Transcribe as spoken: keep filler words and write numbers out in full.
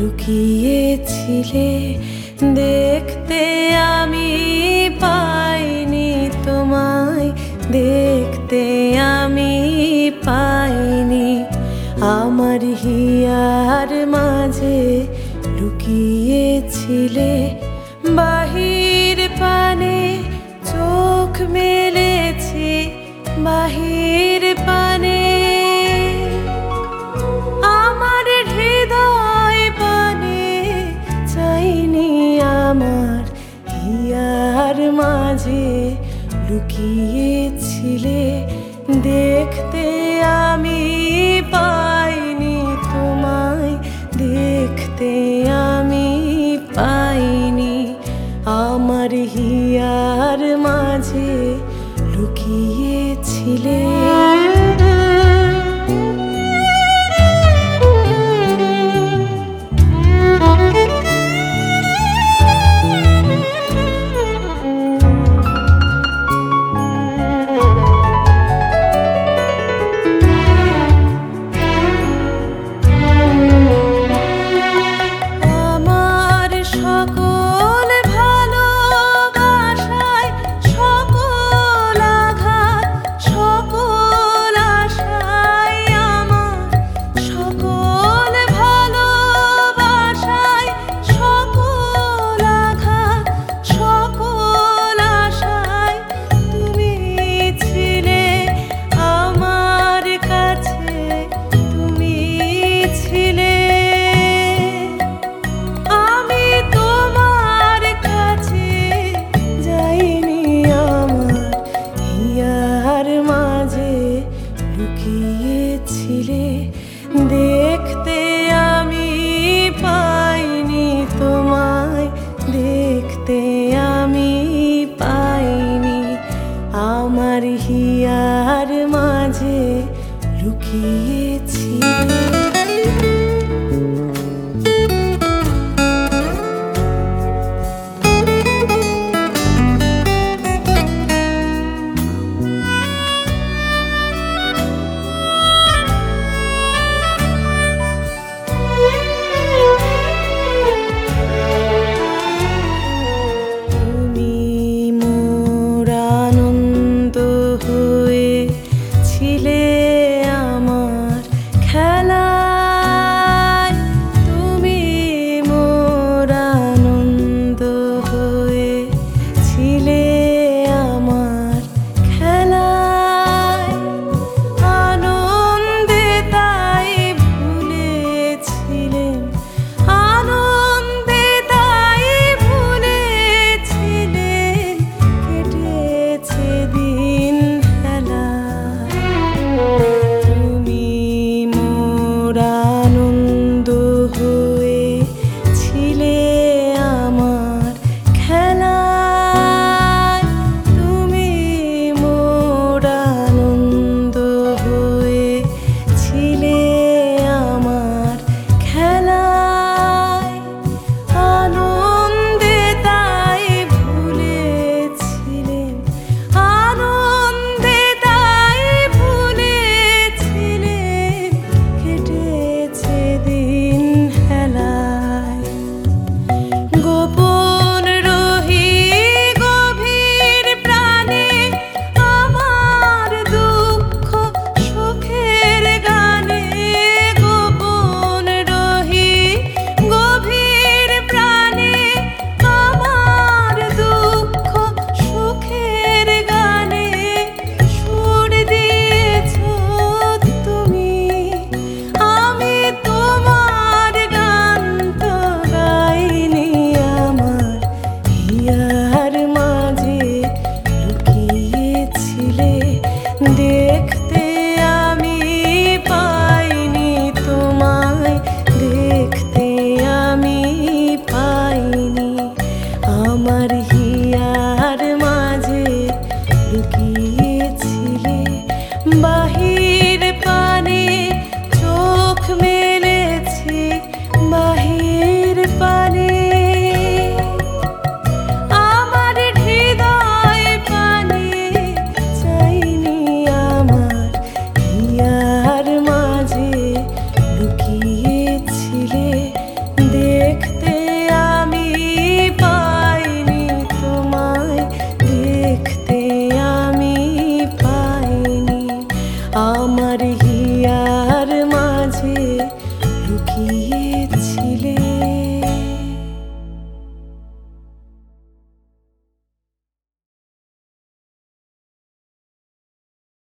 লুকিয়েছিলে দেখতে আমি পাইনি তোমায়, দেখতে আমি পাইনি। আমার হিয়ার মাঝে লুকিয়েছিলে, বাহির পানে চোখ মেলেছি, বাহির পানে আমার হৃদয় পানে চাইনি। আমার হিয়ার মাঝে লুকিয়েছিলে দেখতে আমি পাইনি তোমায়, দেখতে আমি পাইনি। আমার হিয়ার মাঝে লুকিয়েছিলে। লুকিয়েছিলে দেখতে আমি পাইনি তোমায়, দেখতে আমি পাইনি। আমার হিয়ার মাঝে লুকিয়েছিলে। দেখতে আমি পাইনি তোমায়, দেখতে আমি পাইনি। আমার হিয়ার মাঝে লুকিয়েছিলে, বাহির পানে চোখ মেলেছি, বাহির পানে লুকিয়েছিলে। আমার